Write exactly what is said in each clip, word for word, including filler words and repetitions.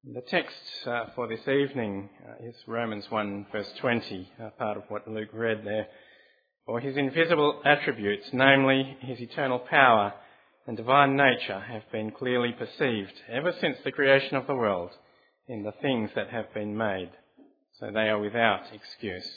The text uh, for this evening uh, is Romans one verse twenty, uh, part of what Luke read there. For his invisible attributes, namely his eternal power and divine nature, have been clearly perceived ever since the creation of the world in the things that have been made, so they are without excuse.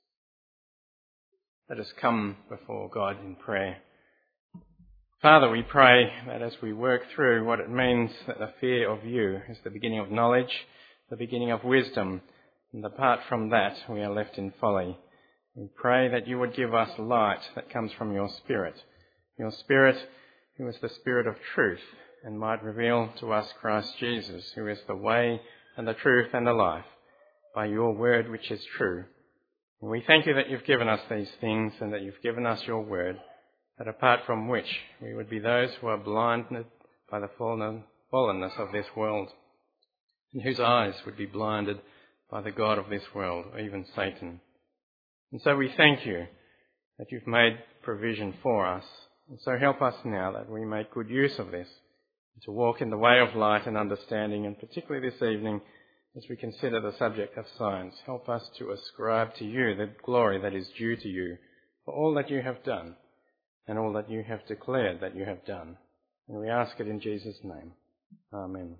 Let us come before God in prayer. Father, we pray that as we work through what it means that the fear of you is the beginning of knowledge, the beginning of wisdom, and apart from that we are left in folly. We pray that you would give us light that comes from your Spirit, your Spirit who is the Spirit of truth, and might reveal to us Christ Jesus, who is the way and the truth and the life, by your word which is true. And we thank you that you've given us these things and that you've given us your word, that apart from which we would be those who are blinded by the fallenness of this world, and whose eyes would be blinded by the god of this world, or even Satan. And so we thank you that you've made provision for us, and so help us now that we make good use of this, to walk in the way of light and understanding, and particularly this evening as we consider the subject of science. Help us to ascribe to you the glory that is due to you for all that you have done, and all that you have declared that you have done. And we ask it in Jesus' name. Amen.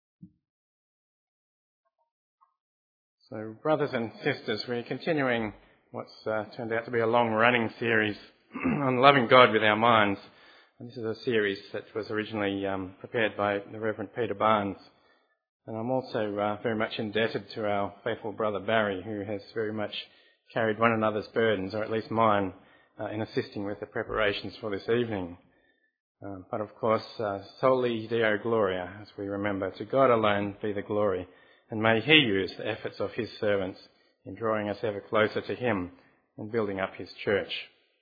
So, brothers and sisters, we're continuing what's uh, turned out to be a long-running series on loving God with our minds. And this is a series that was originally um, prepared by the Reverend Peter Barnes. And I'm also uh, very much indebted to our faithful brother Barry, who has very much carried one another's burdens, or at least mine, Uh, in assisting with the preparations for this evening. Um, but of course, uh, soli Deo Gloria, as we remember, to God alone be the glory, and may he use the efforts of his servants in drawing us ever closer to him and building up his church.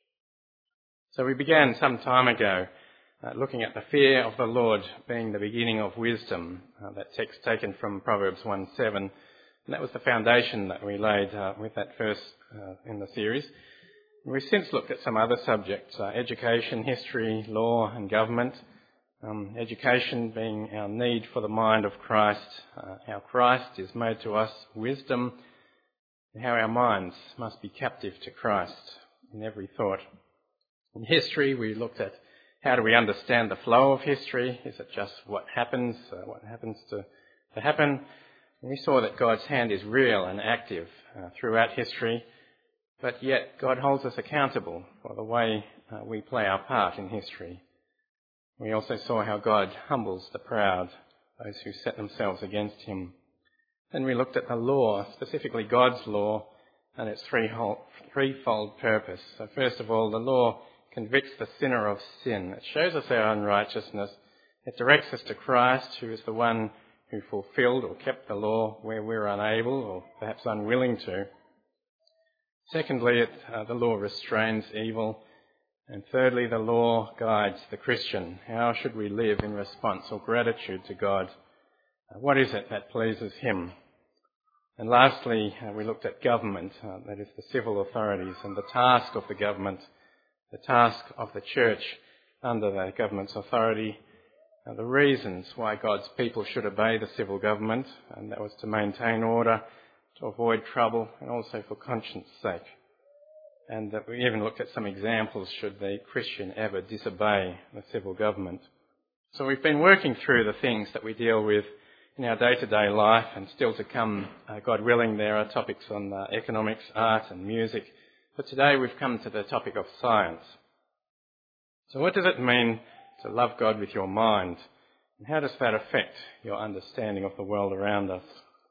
So we began some time ago uh, looking at the fear of the Lord being the beginning of wisdom, uh, that text taken from Proverbs one seven, and that was the foundation that we laid uh, with that verse uh, in the series. We've since looked at some other subjects, uh, education, history, law and government. Um, education being our need for the mind of Christ, uh, how Christ is made to us wisdom, and how our minds must be captive to Christ in every thought. In history, we looked at how do we understand the flow of history? Is it just what happens, uh, what happens to, to happen? And we saw that God's hand is real and active uh, throughout history. But yet God holds us accountable for the way uh, we play our part in history. We also saw how God humbles the proud, those who set themselves against him. Then we looked at the law, specifically God's law, and its threefold purpose. So first of all, the law convicts the sinner of sin. It shows us our unrighteousness. It directs us to Christ, who is the one who fulfilled or kept the law where we're unable or perhaps unwilling to. Secondly, it, uh, the law restrains evil. And thirdly, the law guides the Christian. How should we live in response or gratitude to God? Uh, what is it that pleases him? And lastly, uh, we looked at government, uh, that is the civil authorities, and the task of the government, the task of the church under the government's authority, uh, the reasons why God's people should obey the civil government, and that was to maintain order, to avoid trouble, and also for conscience sake. And that we even looked at some examples should the Christian ever disobey the civil government. So we've been working through the things that we deal with in our day-to-day life, and still to come, uh, God willing, there are topics on uh, economics, art and music. But today we've come to the topic of science. So what does it mean to love God with your mind? And how does that affect your understanding of the world around us?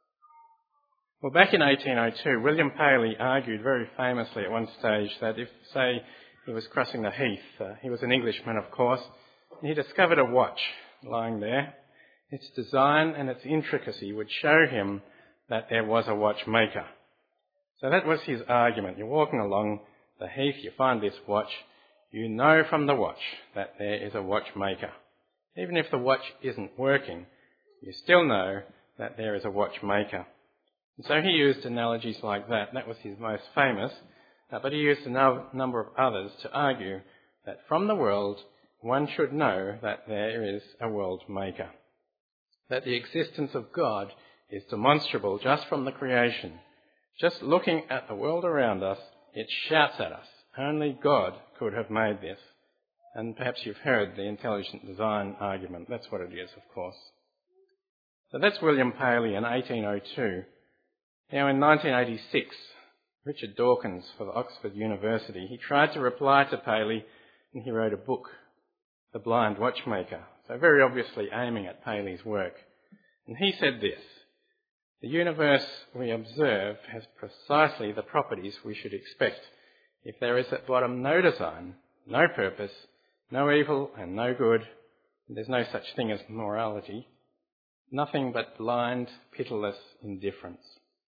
Well, back in eighteen oh two, William Paley argued very famously at one stage that if, say, he was crossing the heath, uh, he was an Englishman, of course, and he discovered a watch lying there. Its design and its intricacy would show him that there was a watchmaker. So that was his argument. You're walking along the heath, you find this watch, you know from the watch that there is a watchmaker. Even if the watch isn't working, you still know that there is a watchmaker. And so he used analogies like that. That was his most famous. Uh, but he used a no- number of others to argue that from the world, one should know that there is a world maker. that the existence of God is demonstrable just from the creation. Just looking at the world around us, it shouts at us, only God could have made this. And perhaps you've heard the intelligent design argument. That's what it is, of course. So that's William Paley in eighteen oh two. Now in nineteen eighty-six, Richard Dawkins for the Oxford University, he tried to reply to Paley and he wrote a book, The Blind Watchmaker, so very obviously aiming at Paley's work. And he said this: the universe we observe has precisely the properties we should expect if there is at bottom no design, no purpose, no evil and no good, and there's no such thing as morality, nothing but blind, pitiless indifference.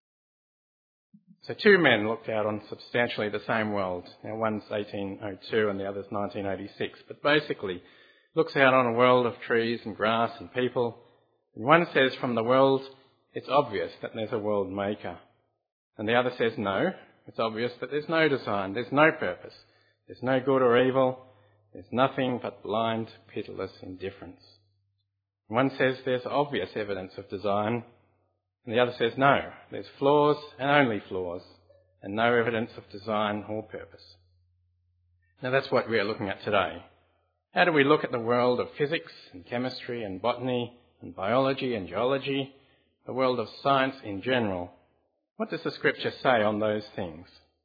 So two men looked out on substantially the same world. Now one's eighteen oh two and the other's nineteen eighty-six, but basically looks out on a world of trees and grass and people. And one says from the world, it's obvious that there's a world maker. And the other says no, it's obvious that there's no design, there's no purpose, there's no good or evil, there's nothing but blind, pitiless indifference. One says there's obvious evidence of design, and the other says no, there's flaws and only flaws, and no evidence of design or purpose. Now that's what we are looking at today. How do we look at the world of physics and chemistry and botany and biology and geology, the world of science in general? What does the Scripture say on those things?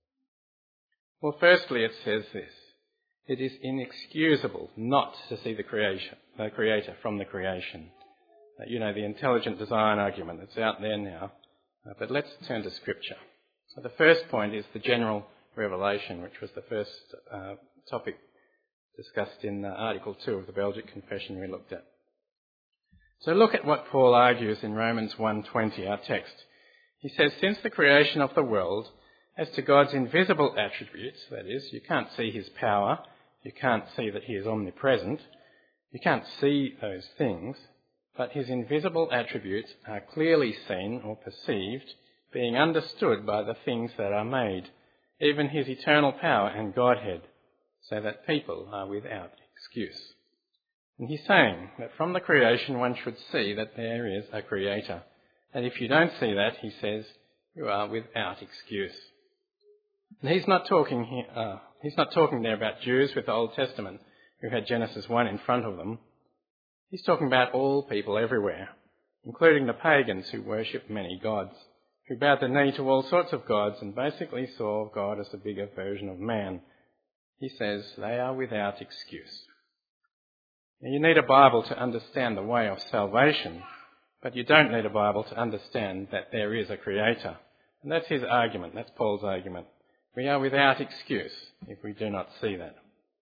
Well, firstly it says this: it is inexcusable not to see the creation, the Creator from the creation. Uh, you know, the intelligent design argument that's out there now. Uh, but let's turn to Scripture. So the first point is the general revelation, which was the first uh, topic discussed in uh, Article two of the Belgic Confession we looked at. So look at what Paul argues in Romans one twenty, our text. He says, since the creation of the world, as to God's invisible attributes, that is, you can't see his power, you can't see that he is omnipresent, you can't see those things, but his invisible attributes are clearly seen or perceived, being understood by the things that are made, even his eternal power and Godhead, so that people are without excuse. And he's saying that from the creation one should see that there is a creator. And if you don't see that, he says, you are without excuse. And he's not talking here, uh, he's not talking there about Jews with the Old Testament who had Genesis one in front of them. He's talking about all people everywhere, including the pagans who worship many gods, who bowed the knee to all sorts of gods and basically saw God as a bigger version of man. He says they are without excuse. Now, you need a Bible to understand the way of salvation, but you don't need a Bible to understand that there is a creator. And that's his argument, that's Paul's argument. We are without excuse if we do not see that.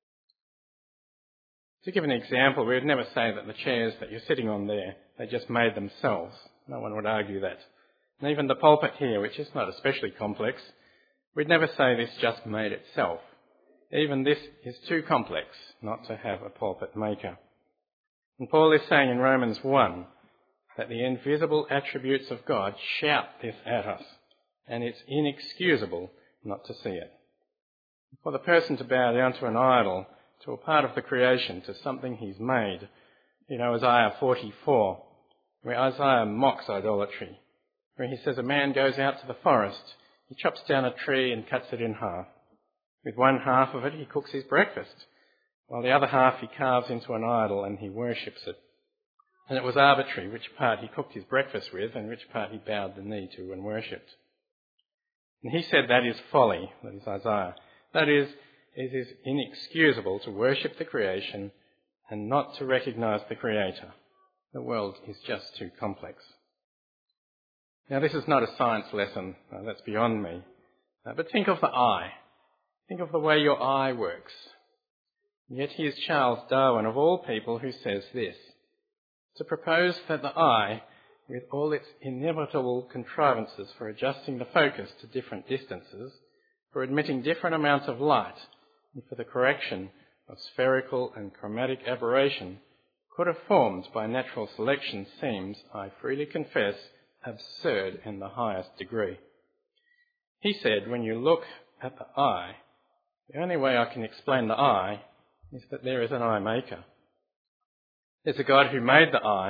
To give an example, we would never say that the chairs that you're sitting on there, they just made themselves. No one would argue that. And even the pulpit here, which is not especially complex, we'd never say this just made itself. Even this is too complex not to have a pulpit maker. And Paul is saying in Romans one that the invisible attributes of God shout this at us, and it's inexcusable not to see it. For the person to bow down to an idol, to a part of the creation, to something he's made, you know, Isaiah forty-four, where Isaiah mocks idolatry, where he says a man goes out to the forest, he chops down a tree and cuts it in half. With one half of it he cooks his breakfast, while the other half he carves into an idol and he worships it. And it was arbitrary which part he cooked his breakfast with and which part he bowed the knee to and worshipped. And he said that is folly, that is Isaiah. That is, it is inexcusable to worship the creation and not to recognise the Creator. The world is just too complex. Now this is not a science lesson, uh, that's beyond me. Uh, but think of the eye. Think of the way your eye works. Yet here's Charles Darwin, of all people, who says this: to propose that the eye, with all its inevitable contrivances for adjusting the focus to different distances, for admitting different amounts of light, and for the correction of spherical and chromatic aberration, could have formed by natural selection seems, I freely confess, absurd in the highest degree. He said, when you look at the eye, the only way I can explain the eye is that there is an eye maker. There's a God who made the eye,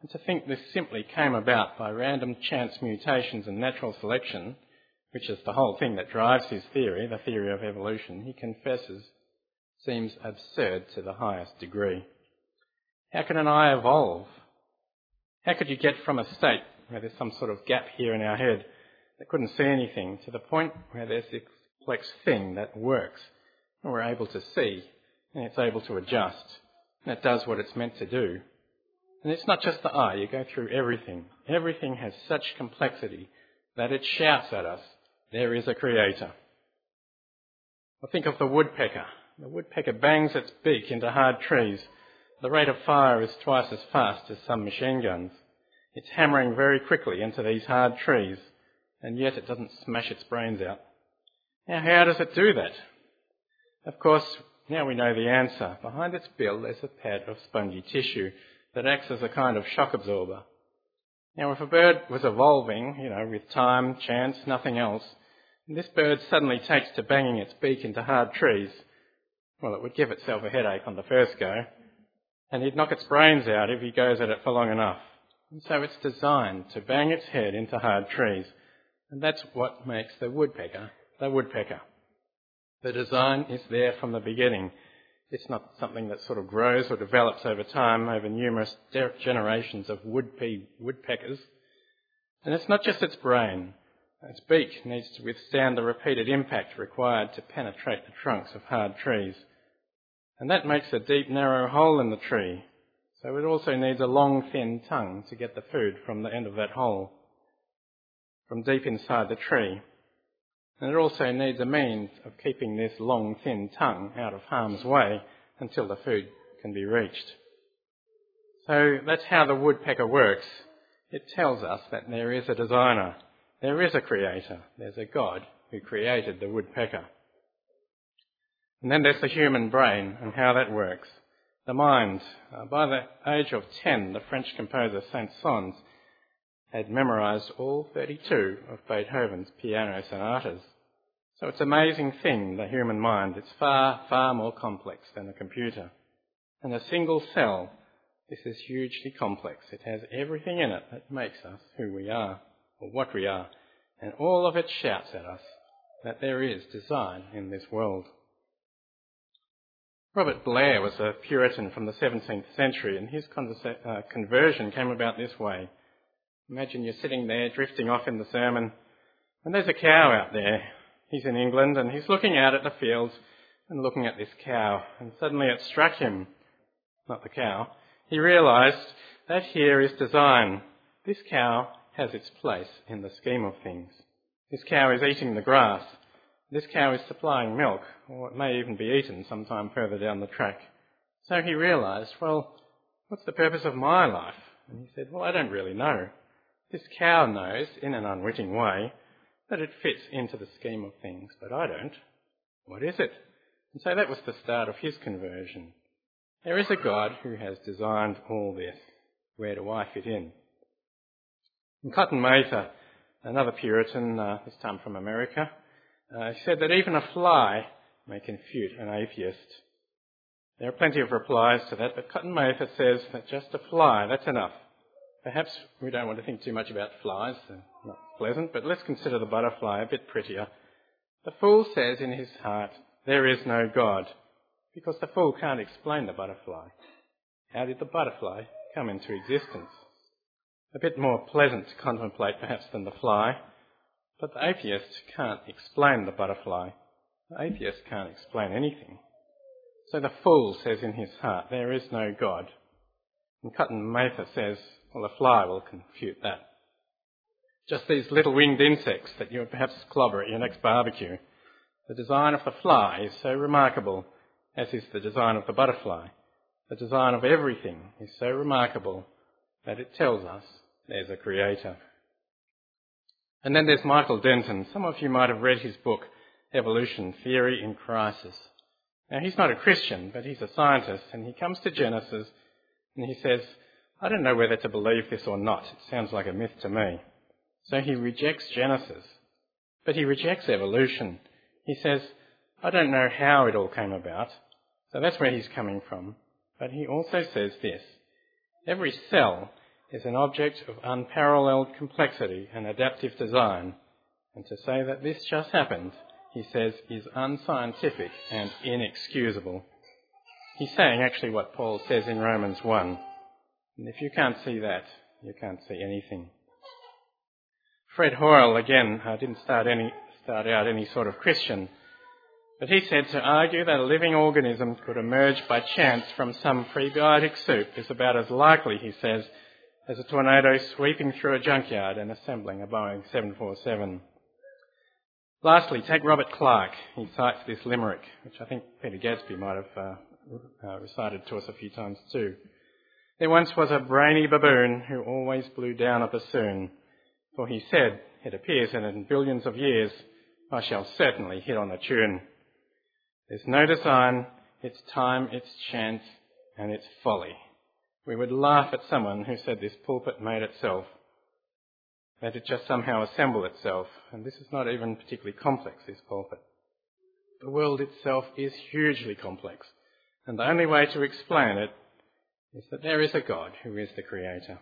And to think this simply came about by random chance mutations and natural selection, which is the whole thing that drives his theory, the theory of evolution, he confesses, seems absurd to the highest degree. How can an eye evolve? How could you get from a state where there's some sort of gap here in our head that couldn't see anything to the point where there's this complex thing that works and we're able to see and it's able to adjust and it does what it's meant to do? And it's not just the eye, you go through everything. Everything has such complexity that it shouts at us, there is a creator. Well, think of the woodpecker. The woodpecker bangs its beak into hard trees. The rate of fire is twice as fast as some machine guns. It's hammering very quickly into these hard trees, and yet it doesn't smash its brains out. Now, how does it do that? Of course, now we know the answer. Behind its bill, there's a pad of spongy tissue that acts as a kind of shock absorber. Now, if a bird was evolving, you know, with time, chance, nothing else, and this bird suddenly takes to banging its beak into hard trees, well, it would give itself a headache on the first go, and he'd knock its brains out if he goes at it for long enough. And so it's designed to bang its head into hard trees, and that's what makes the woodpecker the woodpecker. The design is there from the beginning. It's not something that sort of grows or develops over time, over numerous de- generations of wood-pea woodpeckers. And it's not just its brain. Its beak needs to withstand the repeated impact required to penetrate the trunks of hard trees. And that makes a deep, narrow hole in the tree. So it also needs a long, thin tongue to get the food from the end of that hole, from deep inside the tree. And it also needs a means of keeping this long, thin tongue out of harm's way until the food can be reached. So that's how the woodpecker works. It tells us that there is a designer, there is a creator, there's a God who created the woodpecker. And then there's the human brain and how that works. The mind. Uh, by the age of ten, the French composer Saint-Saëns had memorised all thirty-two of Beethoven's piano sonatas. So it's an amazing thing, the human mind. It's far, far more complex than a computer. And a single cell, this is hugely complex. It has everything in it that makes us who we are, or what we are. And all of it shouts at us that there is design in this world. Robert Blair was a Puritan from the seventeenth century, and his conversa- uh, conversion came about this way. Imagine you're sitting there drifting off in the sermon, and there's a cow out there. He's in England, and he's looking out at the fields and looking at this cow, and suddenly it struck him, not the cow. He realised that here is design. This cow has its place in the scheme of things. This cow is eating the grass. This cow is supplying milk, or it may even be eaten sometime further down the track. So he realised, well, what's the purpose of my life? And he said, well, I don't really know. This cow knows, in an unwitting way, that it fits into the scheme of things, but I don't. What is it? And so that was the start of his conversion. There is a God who has designed all this. Where do I fit in? And Cotton Mather, another Puritan, uh, this time from America, uh, said that even a fly may confute an atheist. There are plenty of replies to that, but Cotton Mather says that just a fly, that's enough. Perhaps we don't want to think too much about flies, they're not pleasant, but let's consider the butterfly a bit prettier. The fool says in his heart, there is no God, because the fool can't explain the butterfly. How did the butterfly come into existence? A bit more pleasant to contemplate perhaps than the fly, but the atheist can't explain the butterfly. The atheist can't explain anything. So the fool says in his heart, there is no God. And Cotton Mather says, well, a fly will confute that. Just these little winged insects that you'll perhaps clobber at your next barbecue. The design of the fly is so remarkable, as is the design of the butterfly. The design of everything is so remarkable that it tells us there's a creator. And then there's Michael Denton. Some of you might have read his book, Evolution, Theory in Crisis. Now, he's not a Christian, but he's a scientist, and he comes to Genesis and he says, I don't know whether to believe this or not. It sounds like a myth to me. So he rejects Genesis, but he rejects evolution. He says, I don't know how it all came about. So that's where he's coming from. But he also says this, every cell is an object of unparalleled complexity and adaptive design, and to say that this just happened, he says, is unscientific and inexcusable. He's saying actually what Paul says in Romans one. And if you can't see that, you can't see anything. Fred Hoyle, again, uh, didn't start, any, start out any sort of Christian, but he said to argue that a living organism could emerge by chance from some prebiotic soup is about as likely, he says, as a tornado sweeping through a junkyard and assembling a Boeing seven forty-seven. Lastly, take Robert Clark. He cites this limerick, which I think Peter Gadsby might have uh, uh, recited to us a few times too. There once was a brainy baboon who always blew down a bassoon, for he said, it appears that in billions of years I shall certainly hit on a tune. There's no design, it's time, it's chance, and it's folly. We would laugh at someone who said this pulpit made itself, that it just somehow assembled itself, and this is not even particularly complex, this pulpit. The world itself is hugely complex, and the only way to explain it is that there is a God who is the creator.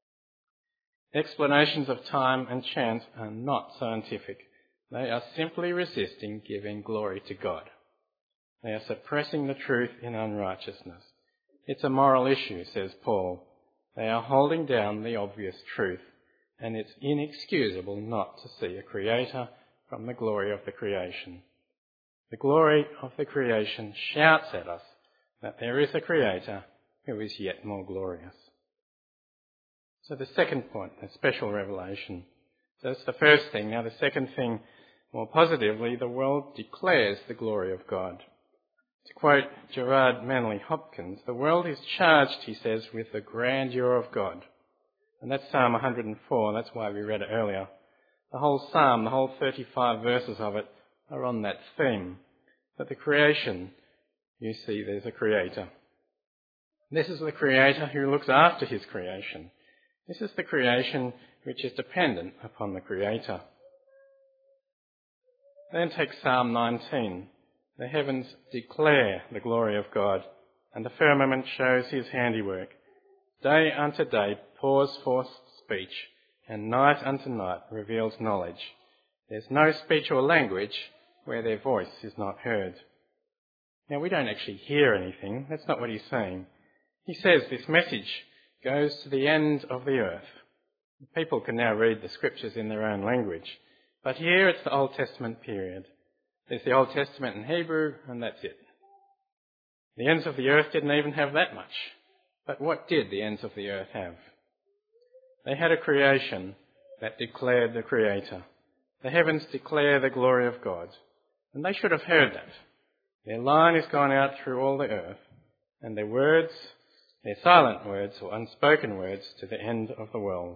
Explanations of time and chance are not scientific. They are simply resisting giving glory to God. They are suppressing the truth in unrighteousness. It's a moral issue, says Paul. They are holding down the obvious truth, and it's inexcusable not to see a creator from the glory of the creation. The glory of the creation shouts at us that there is a creator who is yet more glorious. So the second point, a special revelation. That's the first thing. Now the second thing, more positively, the world declares the glory of God. To quote Gerard Manley Hopkins, the world is charged, he says, with the grandeur of God. And that's Psalm one hundred and four, that's why we read it earlier. The whole psalm, the whole thirty-five verses of it, are on that theme. That the creation, you see there's a creator. This is the creator who looks after his creation. This is the creation which is dependent upon the creator. Then take Psalm nineteen. The heavens declare the glory of God, and the firmament shows his handiwork. Day unto day pours forth speech, and night unto night reveals knowledge. There's no speech or language where their voice is not heard. Now, we don't actually hear anything. That's not what he's saying. He says this message goes to the end of the earth. People can now read the scriptures in their own language. But here it's the Old Testament period. There's the Old Testament in Hebrew, and that's it. The ends of the earth didn't even have that much. But what did the ends of the earth have? They had a creation that declared the Creator. The heavens declare the glory of God. And they should have heard that. Their line is gone out through all the earth, and their words, their silent words or unspoken words, to the end of the world.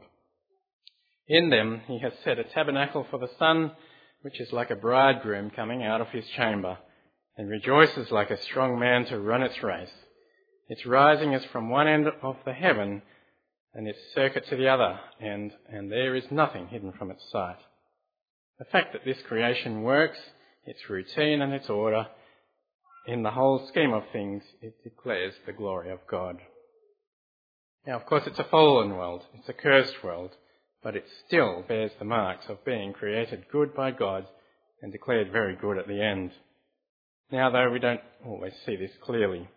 In them he has set a tabernacle for the sun, which is like a bridegroom coming out of his chamber, and rejoices like a strong man to run its race. Its rising is from one end of the heaven, and its circuit to the other end, and there is nothing hidden from its sight. The fact that this creation works, its routine and its order, in the whole scheme of things, it declares the glory of God. Now, of course, it's a fallen world, it's a cursed world, but it still bears the marks of being created good by God and declared very good at the end. Now, though, we don't always see this clearly.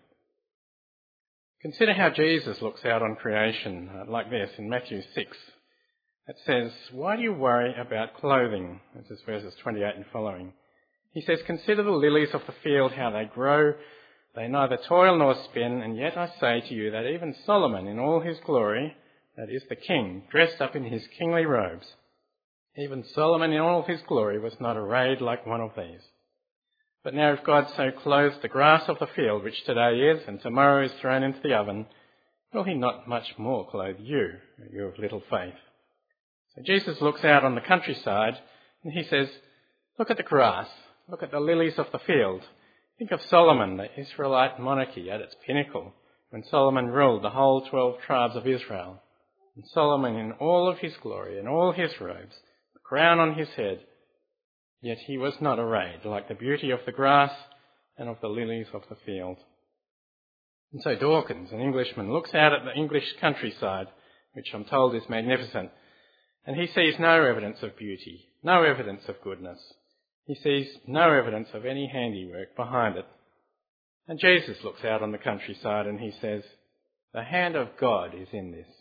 Consider how Jesus looks out on creation, uh, like this in Matthew six. It says, "Why do you worry about clothing?" This is verses twenty-eight and following. He says, "Consider the lilies of the field, how they grow. They neither toil nor spin, and yet I say to you that even Solomon in all his glory, that is the king, dressed up in his kingly robes, even Solomon in all his glory was not arrayed like one of these. But now if God so clothes the grass of the field, which today is and tomorrow is thrown into the oven, will he not much more clothe you, you of little faith?" So Jesus looks out on the countryside and he says, look at the grass, look at the lilies of the field. Think of Solomon, the Israelite monarchy at its pinnacle, when Solomon ruled the whole twelve tribes of Israel. And Solomon in all of his glory, in all his robes, the crown on his head, yet he was not arrayed like the beauty of the grass and of the lilies of the field. And so Dawkins, an Englishman, looks out at the English countryside which I'm told is magnificent. And he sees no evidence of beauty, no evidence of goodness. He sees no evidence of any handiwork behind it. And Jesus looks out on the countryside and he says, the hand of God is in this.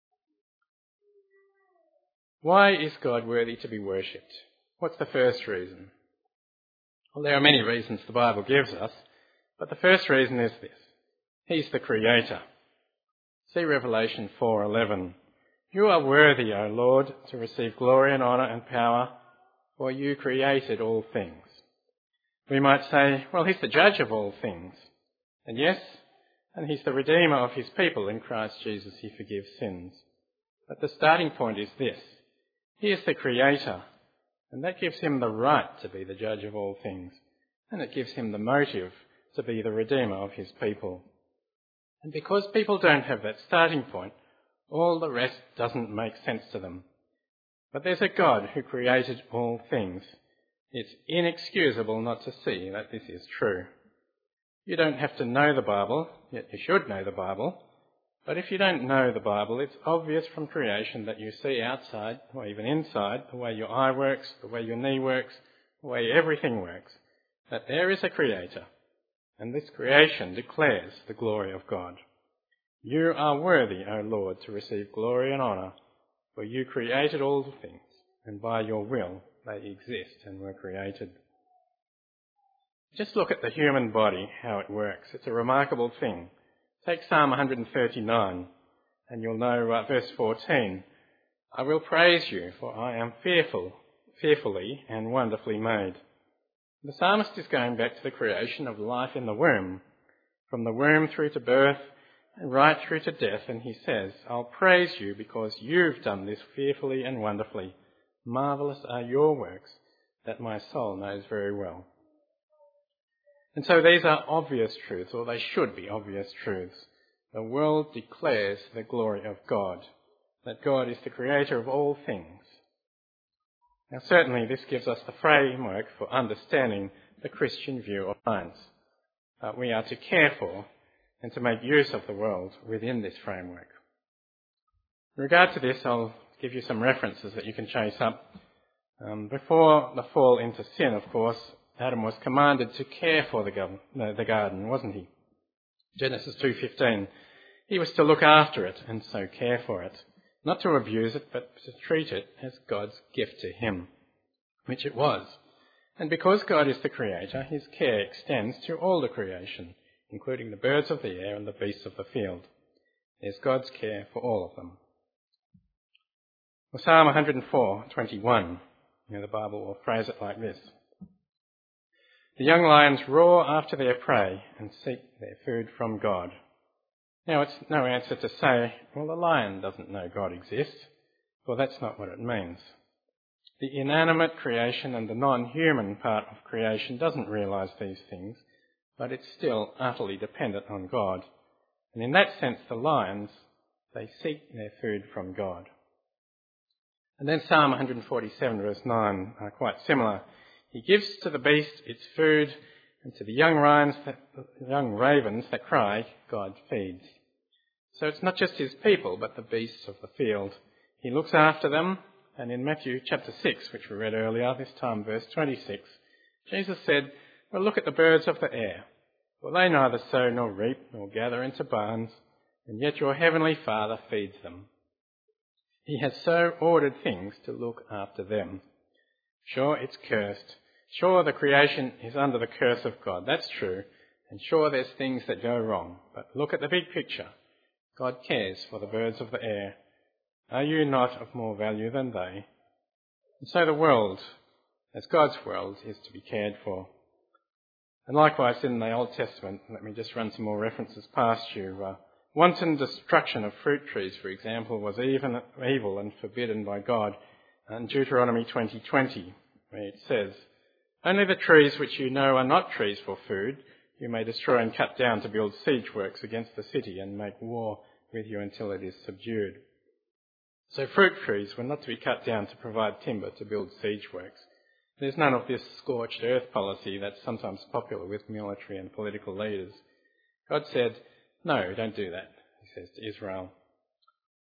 Why is God worthy to be worshipped? What's the first reason? Well, there are many reasons the Bible gives us, but the first reason is this. He's the Creator. See Revelation four eleven. You are worthy, O Lord, to receive glory and honour and power, for you created all things. We might say, well, he's the judge of all things. And yes, and he's the redeemer of his people. In Christ Jesus he forgives sins. But the starting point is this. He is the Creator, and that gives him the right to be the judge of all things. And it gives him the motive to be the redeemer of his people. And because people don't have that starting point, all the rest doesn't make sense to them. But there's a God who created all things. It's inexcusable not to see that this is true. You don't have to know the Bible, yet you should know the Bible. But if you don't know the Bible, it's obvious from creation that you see outside, or even inside, the way your eye works, the way your knee works, the way everything works, that there is a Creator. And this creation declares the glory of God. You are worthy, O Lord, to receive glory and honour, for you created all things, and by your will they exist and were created. Just look at the human body, how it works. It's a remarkable thing. Take Psalm one thirty-nine, and you'll know uh, verse fourteen. I will praise you, for I am fearful, fearfully and wonderfully made. The psalmist is going back to the creation of life in the womb, from the womb through to birth and right through to death, and he says, I'll praise you because you've done this fearfully and wonderfully. Marvellous are your works that my soul knows very well. And so these are obvious truths, or they should be obvious truths. The world declares the glory of God, that God is the creator of all things. Now certainly this gives us the framework for understanding the Christian view of science. Uh, we are to care for and to make use of the world within this framework. In regard to this, I'll give you some references that you can chase up. Um, before the fall into sin, of course, Adam was commanded to care for the, go- no, the garden, wasn't he? Genesis two fifteen. He was to look after it and so care for it. Not to abuse it, but to treat it as God's gift to him, which it was. And because God is the Creator, his care extends to all the creation, including the birds of the air and the beasts of the field. There's God's care for all of them. Well, Psalm one oh four twenty-one, you know, the Bible will phrase it like this. The young lions roar after their prey and seek their food from God. Now, it's no answer to say, well, the lion doesn't know God exists. Well, that's not what it means. The inanimate creation and the non-human part of creation doesn't realise these things, but it's still utterly dependent on God. And in that sense, the lions, they seek their food from God. And then Psalm one forty-seven verse nine are quite similar. He gives to the beast its food, and to the young ravens that, young ravens that cry, God feeds. So it's not just his people, but the beasts of the field. He looks after them, and in Matthew chapter six, which we read earlier, this time verse twenty-six, Jesus said, well, look at the birds of the air. For they neither sow nor reap nor gather into barns, and yet your heavenly Father feeds them. He has so ordered things to look after them. Sure, it's cursed. Sure, the creation is under the curse of God. That's true. And sure, there's things that go wrong. But look at the big picture. God cares for the birds of the air. Are you not of more value than they? And so the world, as God's world, is to be cared for. And likewise in the Old Testament, let me just run some more references past you. Uh, wanton destruction of fruit trees, for example, was even evil and forbidden by God. In Deuteronomy twenty twenty, where it says, only the trees which you know are not trees for food, you may destroy and cut down to build siege works against the city and make war with you until it is subdued. So fruit trees were not to be cut down to provide timber to build siege works. There's none of this scorched earth policy that's sometimes popular with military and political leaders. God said, no, don't do that, he says to Israel.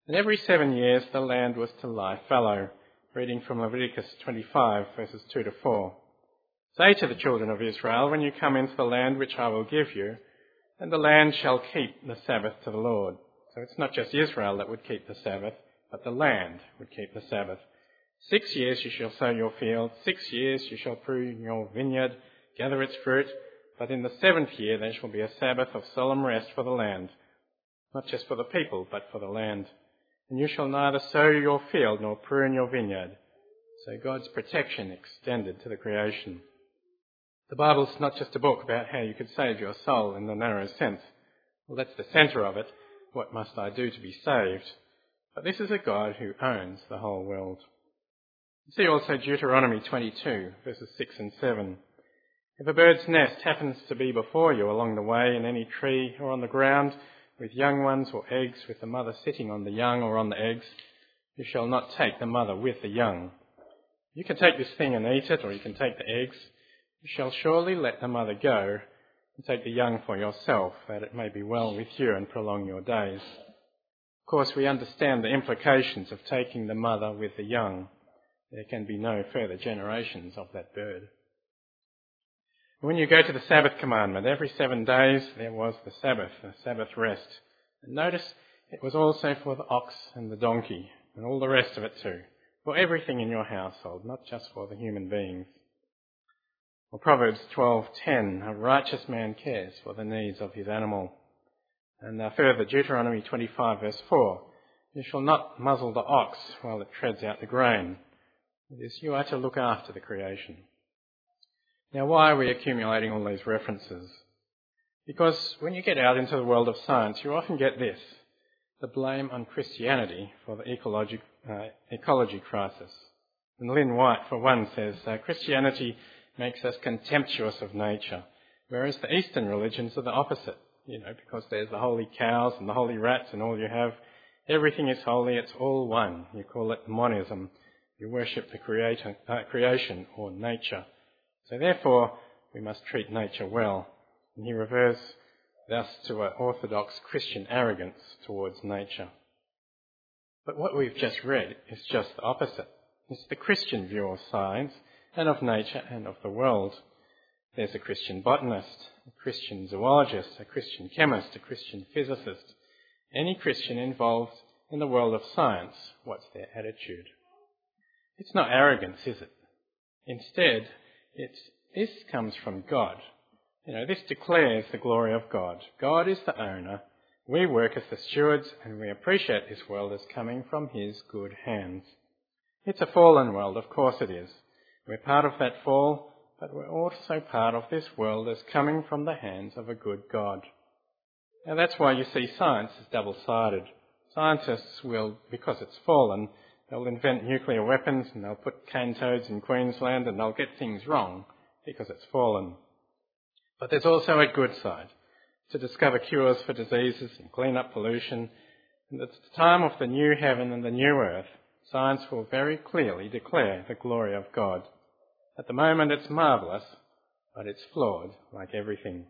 And every seven years the land was to lie fallow. Reading from Leviticus twenty-five, verses two to four. Say to the children of Israel, when you come into the land which I will give you, and the land shall keep the Sabbath to the Lord. So it's not just Israel that would keep the Sabbath, but the land would keep the Sabbath. Six years you shall sow your field, six years you shall prune your vineyard, gather its fruit, but in the seventh year there shall be a Sabbath of solemn rest for the land, not just for the people, but for the land. And you shall neither sow your field nor prune your vineyard. So God's protection extended to the creation. The Bible's not just a book about how you could save your soul in the narrow sense. Well, that's the centre of it. What must I do to be saved? But this is a God who owns the whole world. See also Deuteronomy twenty-two, verses six and seven. If a bird's nest happens to be before you along the way in any tree or on the ground, with young ones or eggs, with the mother sitting on the young or on the eggs, you shall not take the mother with the young. You can take this thing and eat it, or you can take the eggs. You shall surely let the mother go and take the young for yourself, that it may be well with you and prolong your days. Of course, we understand the implications of taking the mother with the young. There can be no further generations of that bird. When you go to the Sabbath commandment, every seven days there was the Sabbath, the Sabbath rest. And notice it was also for the ox and the donkey and all the rest of it too, for everything in your household, not just for the human beings. Well, Proverbs twelve ten, a righteous man cares for the needs of his animal. And uh, further, Deuteronomy twenty-five verse four, you shall not muzzle the ox while it treads out the grain. It is you are to look after the creation. Now, why are we accumulating all these references? Because when you get out into the world of science, you often get this, the blame on Christianity for the ecology, uh, ecology crisis. And Lynn White, for one, says, uh, Christianity makes us contemptuous of nature, whereas the Eastern religions are the opposite, you know, because there's the holy cows and the holy rats and all you have. Everything is holy, it's all one. You call it monism. You worship the creator, uh, creation or nature. So therefore, we must treat nature well. And he refers thus to an orthodox Christian arrogance towards nature. But what we've just read is just the opposite. It's the Christian view of science and of nature and of the world. There's a Christian botanist, a Christian zoologist, a Christian chemist, a Christian physicist. Any Christian involved in the world of science, what's their attitude? It's not arrogance, is it? Instead, it's, this comes from God. You know, this declares the glory of God. God is the owner. We work as the stewards, and we appreciate this world as coming from his good hands. It's a fallen world, of course it is. We're part of that fall, but we're also part of this world as coming from the hands of a good God. Now that's why you see science is double-sided. Scientists will, because it's fallen, they'll invent nuclear weapons and they'll put cane toads in Queensland and they'll get things wrong because it's fallen. But there's also a good side, to discover cures for diseases and clean up pollution. And at the time of the new heaven and the new earth, science will very clearly declare the glory of God. At the moment it's marvellous, but it's flawed like everything.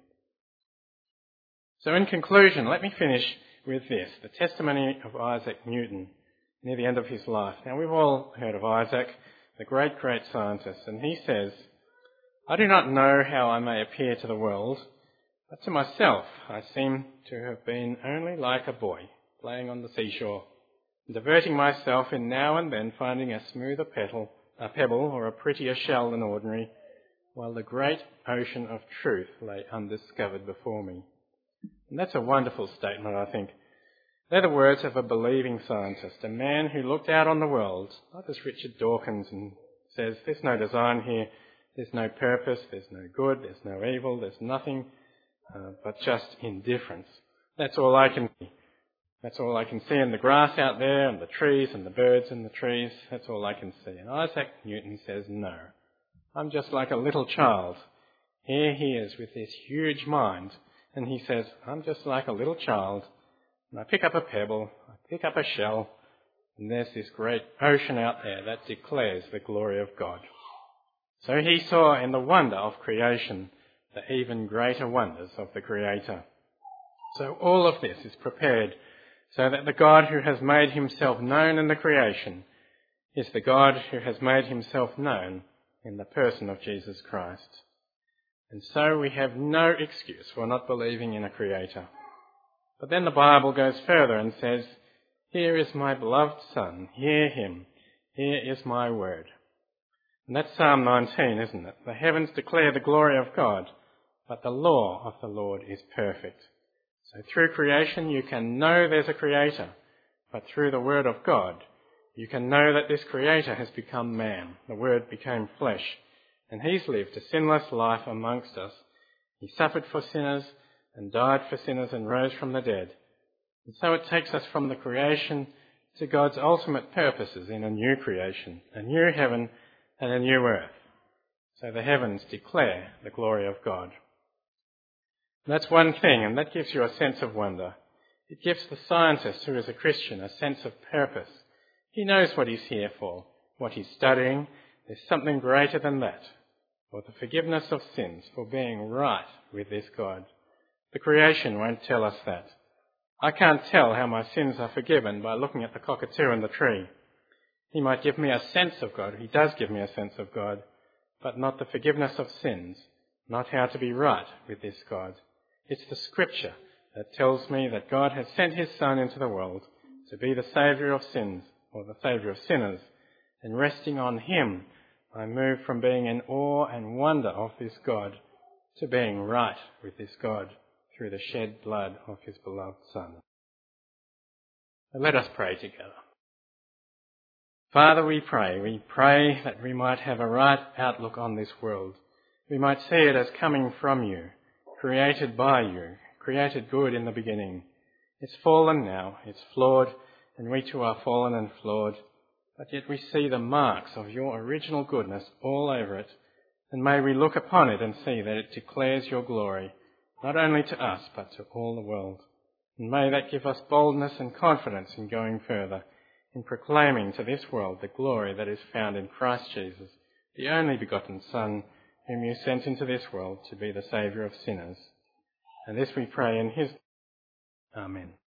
So in conclusion, let me finish with this, the testimony of Isaac Newton near the end of his life. Now, we've all heard of Isaac, the great, great scientist, and he says, I do not know how I may appear to the world, but to myself I seem to have been only like a boy playing on the seashore, and diverting myself in now and then finding a smoother petal, a pebble or a prettier shell than ordinary, while the great ocean of truth lay undiscovered before me. And that's a wonderful statement, I think. They're the words of a believing scientist, a man who looked out on the world, not as Richard Dawkins, and says, there's no design here, there's no purpose, there's no good, there's no evil, there's nothing uh, but just indifference. That's all I can see. That's all I can see in the grass out there and the trees and the birds in the trees. That's all I can see. And Isaac Newton says, no, I'm just like a little child. Here he is with this huge mind, and he says, I'm just like a little child. And I pick up a pebble, I pick up a shell, and there's this great ocean out there that declares the glory of God. So he saw in the wonder of creation the even greater wonders of the Creator. So all of this is prepared so that the God who has made himself known in the creation is the God who has made himself known in the person of Jesus Christ. And so we have no excuse for not believing in a creator. But then the Bible goes further and says, "Here is my beloved Son, hear him, here is my word." And that's Psalm nineteen, isn't it? The heavens declare the glory of God, but the law of the Lord is perfect. So through creation you can know there's a creator, but through the word of God you can know that this creator has become man. The word became flesh, and he's lived a sinless life amongst us. He suffered for sinners and died for sinners and rose from the dead. And so it takes us from the creation to God's ultimate purposes in a new creation, a new heaven and a new earth. So the heavens declare the glory of God. And that's one thing, and that gives you a sense of wonder. It gives the scientist who is a Christian a sense of purpose. He knows what he's here for, what he's studying. There's something greater than that, for the forgiveness of sins, for being right with this God. The creation won't tell us that. I can't tell how my sins are forgiven by looking at the cockatoo in the tree. He might give me a sense of God. He does give me a sense of God, but not the forgiveness of sins, not how to be right with this God. It's the Scripture that tells me that God has sent his Son into the world to be the Saviour of sins, or the Saviour of sinners, and resting on him, I move from being in awe and wonder of this God to being right with this God through the shed blood of his beloved Son. So let us pray together. Father, we pray, we pray that we might have a right outlook on this world. We might see it as coming from you, created by you, created good in the beginning. It's fallen now, it's flawed, and we too are fallen and flawed, but yet we see the marks of your original goodness all over it, and may we look upon it and see that it declares your glory, not only to us, but to all the world. And may that give us boldness and confidence in going further, in proclaiming to this world the glory that is found in Christ Jesus, the only begotten Son, whom you sent into this world to be the Saviour of sinners. And this we pray in his name. Amen.